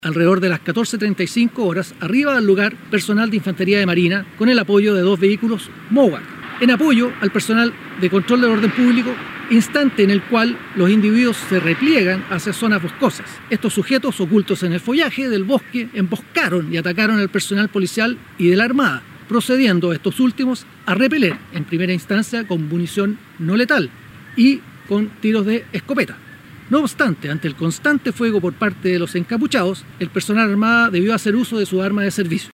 Alrededor de las 14:35 horas arriba al lugar personal de Infantería de Marina con el apoyo de 2 vehículos MOWAC en apoyo al personal de control del orden público, instante en el cual los individuos se repliegan hacia zonas boscosas. Estos sujetos, ocultos en el follaje del bosque, emboscaron y atacaron al personal policial y de la Armada, procediendo estos últimos a repeler en primera instancia con munición no letal y con tiros de escopeta. No obstante, ante el constante fuego por parte de los encapuchados, el personal armado debió hacer uso de su arma de servicio.